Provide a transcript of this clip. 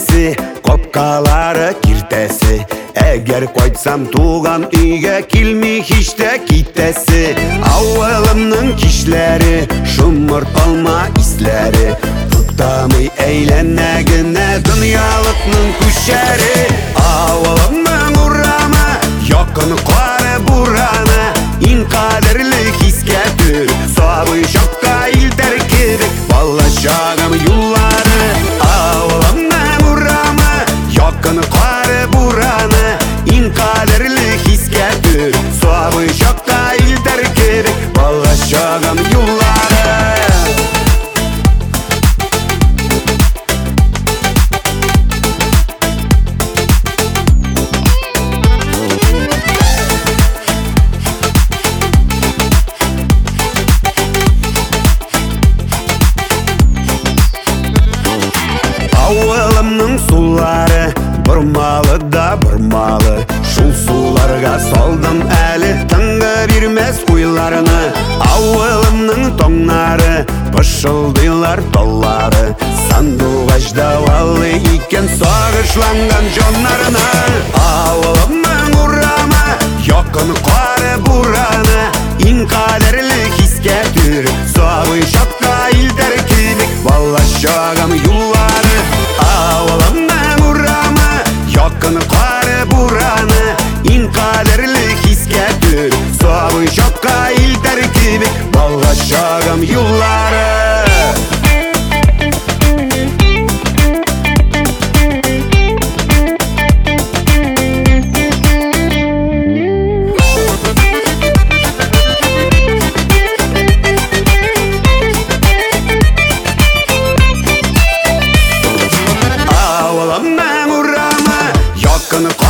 киртесі, қопқалары киртесі. Әгер қойсам туған үйге келмей хиште китесі. Ауылымның кишлері, жұмырт алма ислері. Тұқтамый әйленәгіне дүниялықның күшері. Ауылымның ұрамы, якын қары бұраны. Ең қадірлі хиске түр, сабы шаққа илдер кебек балашағым юллары. Ауылымның ұрамы, якын қары бұраны. Ең қадірлі хиске түр, сабы шаққа илдер кебек балашағым юллары. Ауылымның сулары бұрмалы да бұрмалы. Шул суларға салдым әлі тыңғы бермес қойларыны. Ауылымның тоңнары пышылдайлар толлары. Сандуғаждавалы икен сағышланған жонларына. Ауылымның ұрамы, якын қары бұраны. Ең қадірлі хиске түр, сабы шаққа илдер кебек балашағым юллары. Ауылымның ұрамы, якын қары бұраны. Ең қадірлі хиске түр, сабы шаққа илдер кебек балашағым юллары. Ауылымның ұрамы, якын